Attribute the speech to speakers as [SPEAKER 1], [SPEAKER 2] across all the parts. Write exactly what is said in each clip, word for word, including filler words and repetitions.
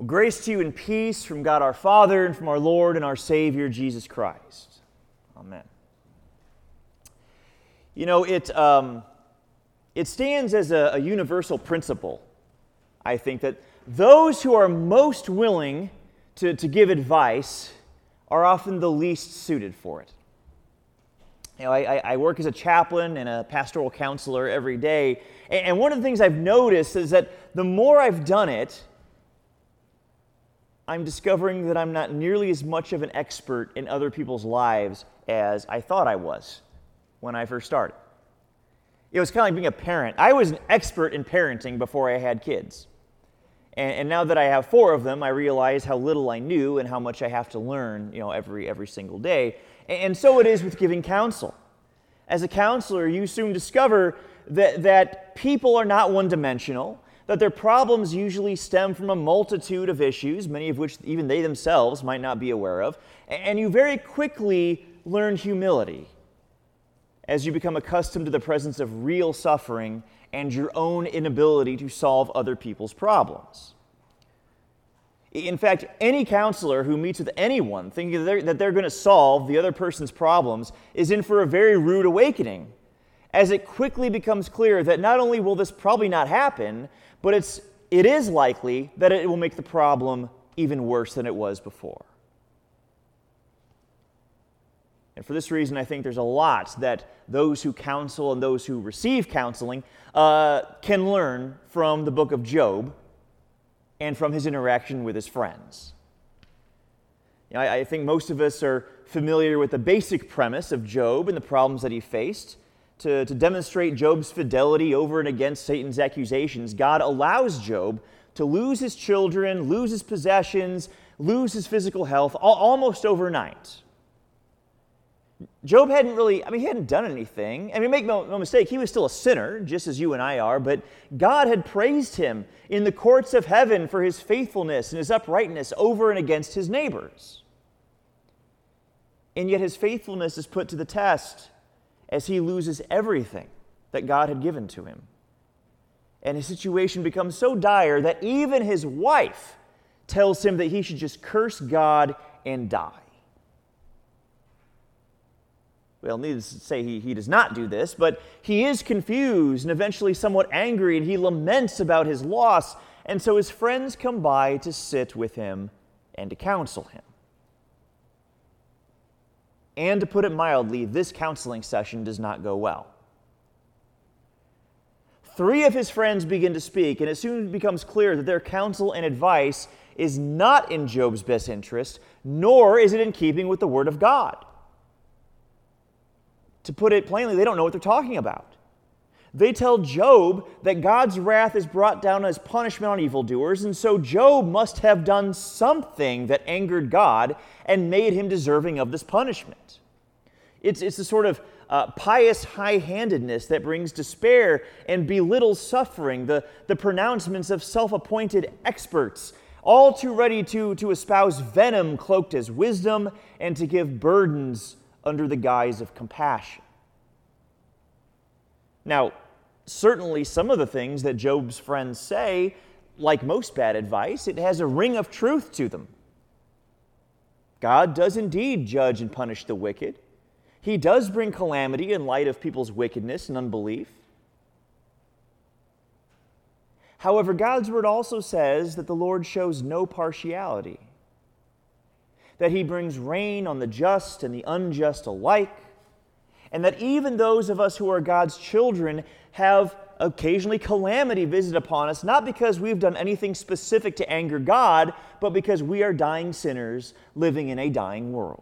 [SPEAKER 1] Grace to you and peace from God our Father and from our Lord and our Savior, Jesus Christ. Amen. You know, it, um, it stands as a, a universal principle, I think, that those who are most willing to, to give advice are often the least suited for it. You know, I, I work as a chaplain and a pastoral counselor every day, and one of the things I've noticed is that the more I've done it, I'm discovering that I'm not nearly as much of an expert in other people's lives as I thought I was when I first started. It was kind of like being a parent. I was an expert in parenting before I had kids. And, and now that I have four of them, I realize how little I knew and how much I have to learn, you know, every every single day. And, and so it is with giving counsel. As a counselor, you soon discover that, that people are not one-dimensional, that their problems usually stem from a multitude of issues, many of which even they themselves might not be aware of, and you very quickly learn humility as you become accustomed to the presence of real suffering and your own inability to solve other people's problems. In fact, any counselor who meets with anyone thinking that they're, that they're going to solve the other person's problems is in for a very rude awakening, as it quickly becomes clear that not only will this probably not happen, but it's, it is likely that it will make the problem even worse than it was before. And for this reason, I think there's a lot that those who counsel and those who receive counseling uh, can learn from the book of Job and from his interaction with his friends. You know, I, I think most of us are familiar with the basic premise of Job and the problems that he faced. To, to demonstrate Job's fidelity over and against Satan's accusations, God allows Job to lose his children, lose his possessions, lose his physical health all, almost overnight. Job hadn't really, I mean, he hadn't done anything. I mean, make no, no mistake, he was still a sinner, just as you and I are, but God had praised him in the courts of heaven for his faithfulness and his uprightness over and against his neighbors. And yet his faithfulness is put to the test as he loses everything that God had given to him. And his situation becomes so dire that even his wife tells him that he should just curse God and die. Well, needless to say, he, he does not do this, but he is confused and eventually somewhat angry, and he laments about his loss, and so his friends come by to sit with him and to counsel him. And to put it mildly, this counseling session does not go well. Three of his friends begin to speak, and it soon becomes clear that their counsel and advice is not in Job's best interest, nor is it in keeping with the Word of God. To put it plainly, they don't know what they're talking about. They tell Job that God's wrath is brought down as punishment on evildoers, and so Job must have done something that angered God and made him deserving of this punishment. It's, it's a sort of uh, pious high-handedness that brings despair and belittles suffering, the, the pronouncements of self-appointed experts, all too ready to, to espouse venom cloaked as wisdom and to give burdens under the guise of compassion. Now, certainly some of the things that Job's friends say, like most bad advice, it has a ring of truth to them. God does indeed judge and punish the wicked. He does bring calamity in light of people's wickedness and unbelief. However, God's word also says that the Lord shows no partiality, that he brings rain on the just and the unjust alike, and that even those of us who are God's children have occasionally calamity visited upon us, not because we've done anything specific to anger God, but because we are dying sinners living in a dying world.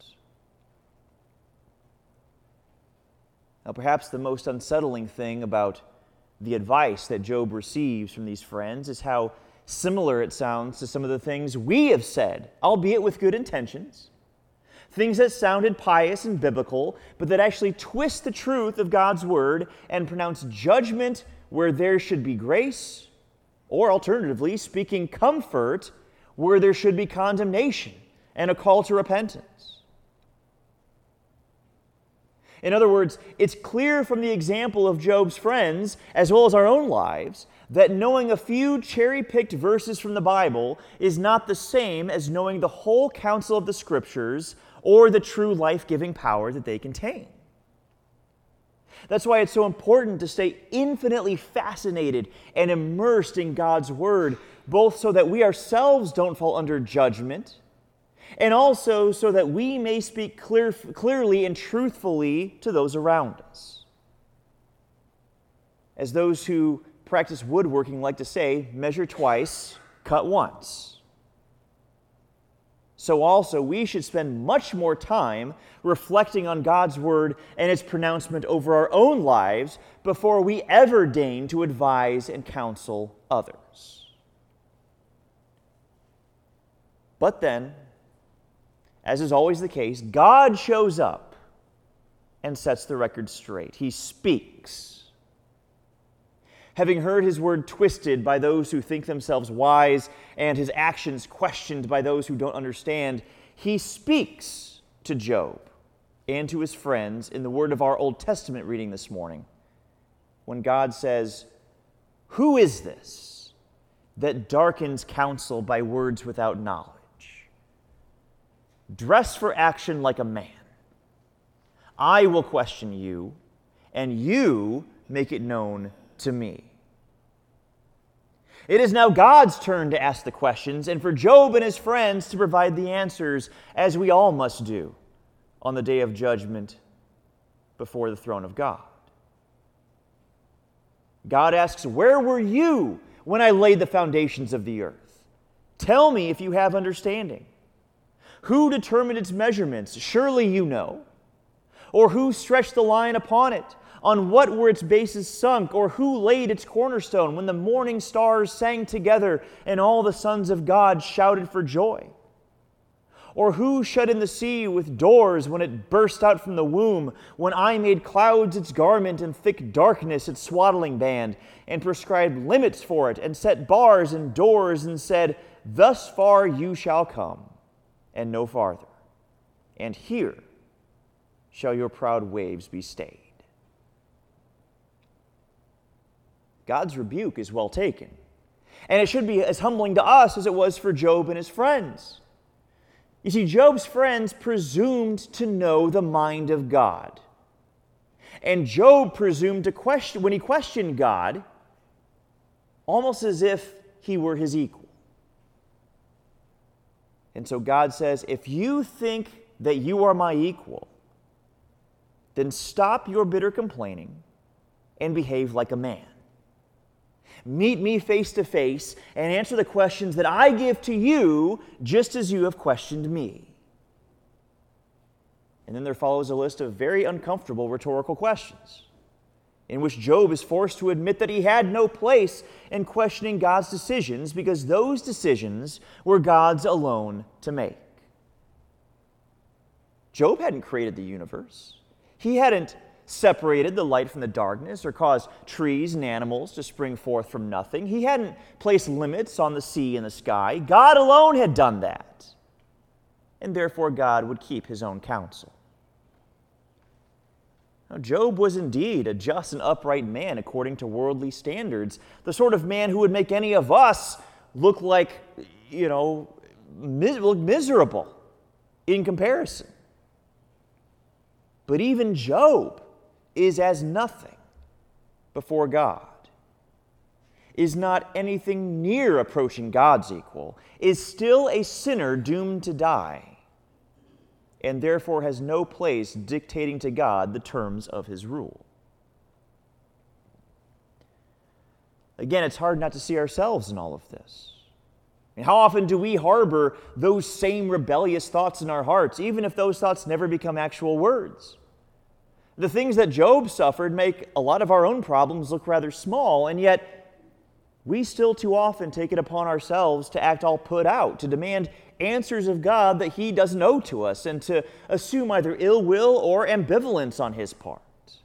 [SPEAKER 1] Now, perhaps the most unsettling thing about the advice that Job receives from these friends is how similar it sounds to some of the things we have said, albeit with good intentions. Things that sounded pious and biblical, but that actually twist the truth of God's word and pronounce judgment where there should be grace, or alternatively, speaking comfort where there should be condemnation and a call to repentance. In other words, it's clear from the example of Job's friends, as well as our own lives, that knowing a few cherry-picked verses from the Bible is not the same as knowing the whole counsel of the Scriptures or the true life-giving power that they contain. That's why it's so important to stay infinitely fascinated and immersed in God's Word, both so that we ourselves don't fall under judgment, and also so that we may speak clear, clearly and truthfully to those around us. As those who practice woodworking like to say, measure twice, cut once. So also we should spend much more time reflecting on God's Word and its pronouncement over our own lives before we ever deign to advise and counsel others. But then, as is always the case, God shows up and sets the record straight. He speaks. Having heard his word twisted by those who think themselves wise and his actions questioned by those who don't understand, he speaks to Job and to his friends in the word of our Old Testament reading this morning, when God says, "Who is this that darkens counsel by words without knowledge? Dress for action like a man. I will question you, and you make it known to me." It is now God's turn to ask the questions, and for Job and his friends to provide the answers, as we all must do on the day of judgment before the throne of God. God asks, "Where were you when I laid the foundations of the earth? Tell me if you have understanding. Who determined its measurements? Surely you know. Or who stretched the line upon it? On what were its bases sunk? Or who laid its cornerstone when the morning stars sang together and all the sons of God shouted for joy? Or who shut in the sea with doors when it burst out from the womb, when I made clouds its garment and thick darkness its swaddling band, and prescribed limits for it, and set bars and doors, and said, 'Thus far you shall come, and no farther, and here shall your proud waves be stayed.'" God's rebuke is well taken, and it should be as humbling to us as it was for Job and his friends. You see, Job's friends presumed to know the mind of God, and Job presumed to question, when he questioned God, almost as if he were his equal. And so God says, if you think that you are my equal, then stop your bitter complaining and behave like a man. Meet me face to face and answer the questions that I give to you, just as you have questioned me. And then there follows a list of very uncomfortable rhetorical questions, in which Job is forced to admit that he had no place in questioning God's decisions, because those decisions were God's alone to make. Job hadn't created the universe. He hadn't separated the light from the darkness or caused trees and animals to spring forth from nothing. He hadn't placed limits on the sea and the sky. God alone had done that. And therefore God would keep his own counsel. Now, Job was indeed a just and upright man according to worldly standards, the sort of man who would make any of us look like, you know, mis- look miserable in comparison. But even Job is as nothing before God, is not anything near approaching God's equal, is still a sinner doomed to die, and therefore has no place dictating to God the terms of his rule. Again, it's hard not to see ourselves in all of this. I mean, how often do we harbor those same rebellious thoughts in our hearts, even if those thoughts never become actual words? The things that Job suffered make a lot of our own problems look rather small, and yet we still too often take it upon ourselves to act all put out, to demand answers of God that he doesn't owe to us, and to assume either ill will or ambivalence on his part.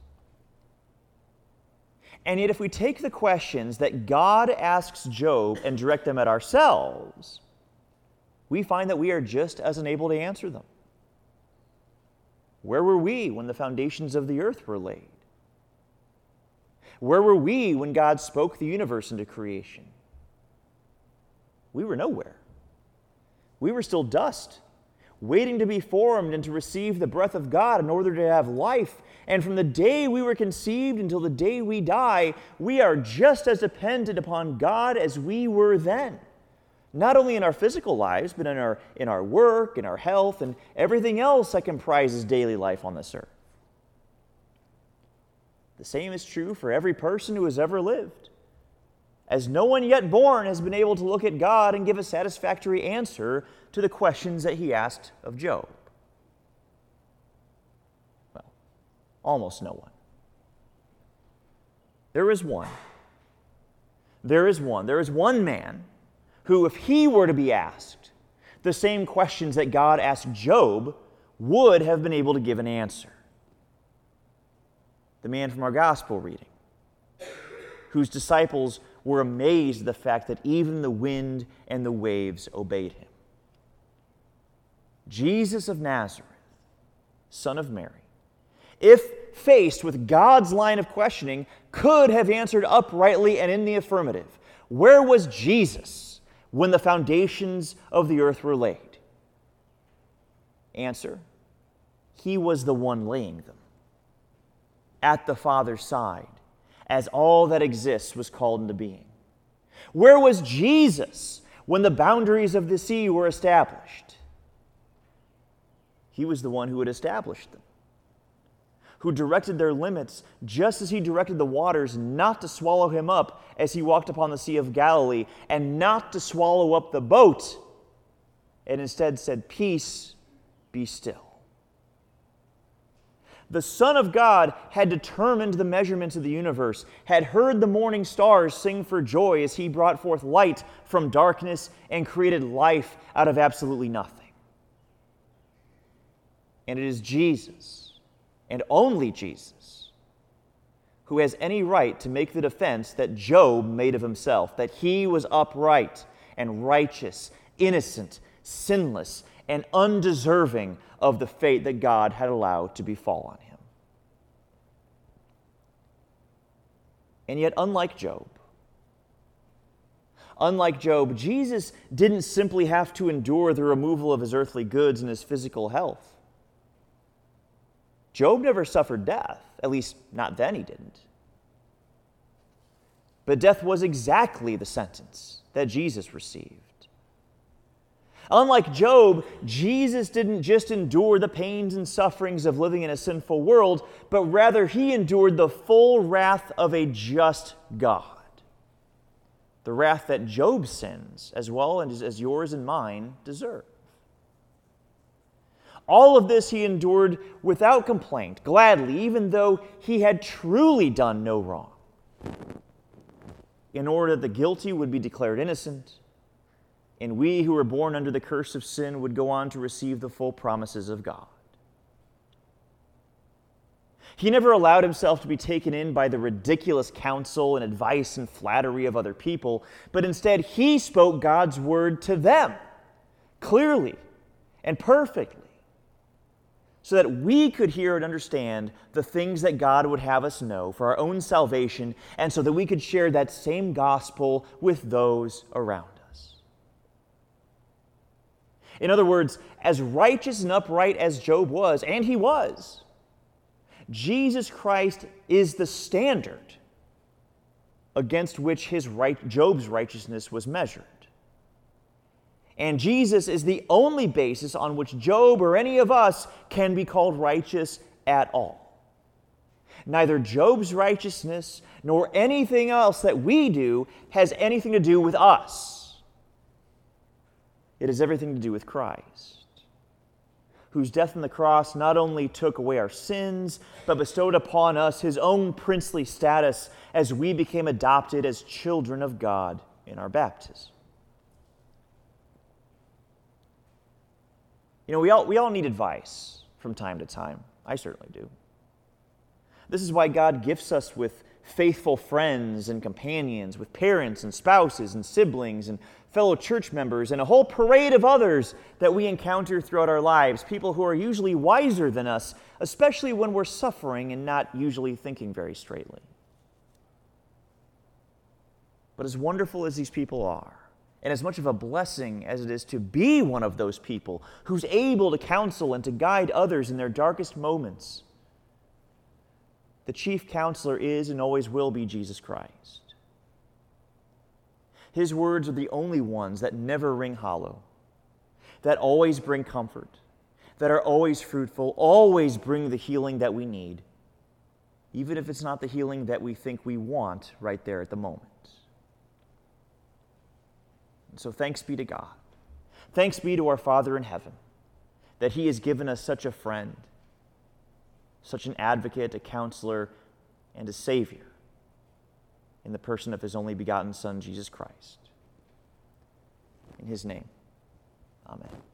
[SPEAKER 1] And yet if we take the questions that God asks Job and direct them at ourselves, we find that we are just as unable to answer them. Where were we when the foundations of the earth were laid? Where were we when God spoke the universe into creation? We were nowhere. We were still dust, waiting to be formed and to receive the breath of God in order to have life. And from the day we were conceived until the day we die, we are just as dependent upon God as we were then. Not only in our physical lives, but in our, in our work, in our health, and everything else that comprises daily life on this earth. The same is true for every person who has ever lived, as no one yet born has been able to look at God and give a satisfactory answer to the questions that he asked of Job. Well, almost no one. There is one. There is one. There is one man who, if he were to be asked the same questions that God asked Job, would have been able to give an answer. The man from our gospel reading, whose disciples were amazed at the fact that even the wind and the waves obeyed him. Jesus of Nazareth, son of Mary, if faced with God's line of questioning, could have answered uprightly and in the affirmative. Where was Jesus when the foundations of the earth were laid? Answer: he was the one laying them, at the Father's side, as all that exists was called into being. Where was Jesus when the boundaries of the sea were established? He was the one who had established them, who directed their limits just as he directed the waters not to swallow him up as he walked upon the Sea of Galilee, and not to swallow up the boat, and instead said, "Peace, be still." The Son of God had determined the measurements of the universe, had heard the morning stars sing for joy as he brought forth light from darkness and created life out of absolutely nothing. And it is Jesus, and only Jesus, who has any right to make the defense that Job made of himself, that he was upright and righteous, innocent, sinless, and undeserving of the fate that God had allowed to befall on him. And yet, unlike Job, unlike Job, Jesus didn't simply have to endure the removal of his earthly goods and his physical health. Job never suffered death, at least not then he didn't. But death was exactly the sentence that Jesus received. Unlike Job, Jesus didn't just endure the pains and sufferings of living in a sinful world, but rather he endured the full wrath of a just God. The wrath that Job's sins, as well as yours and mine, deserve. All of this he endured without complaint, gladly, even though he had truly done no wrong, in order that the guilty would be declared innocent, and we who were born under the curse of sin would go on to receive the full promises of God. He never allowed himself to be taken in by the ridiculous counsel and advice and flattery of other people, but instead he spoke God's word to them, clearly and perfectly, so that we could hear and understand the things that God would have us know for our own salvation, and so that we could share that same gospel with those around us. In other words, as righteous and upright as Job was, and he was, Jesus Christ is the standard against which his right, Job's righteousness was measured. And Jesus is the only basis on which Job or any of us can be called righteous at all. Neither Job's righteousness nor anything else that we do has anything to do with us. It has everything to do with Christ, whose death on the cross not only took away our sins, but bestowed upon us his own princely status as we became adopted as children of God in our baptism. You know, we all, we all need advice from time to time. I certainly do. This is why God gifts us with faithful friends and companions, with parents and spouses and siblings and fellow church members and a whole parade of others that we encounter throughout our lives, people who are usually wiser than us, especially when we're suffering and not usually thinking very straightly. But as wonderful as these people are, and as much of a blessing as it is to be one of those people who's able to counsel and to guide others in their darkest moments, the chief counselor is and always will be Jesus Christ. His words are the only ones that never ring hollow, that always bring comfort, that are always fruitful, always bring the healing that we need, even if it's not the healing that we think we want right there at the moment. And so thanks be to God. Thanks be to our Father in heaven that He has given us such a friend, such an advocate, a counselor, and a Savior in the person of His only begotten Son, Jesus Christ. In His name, amen.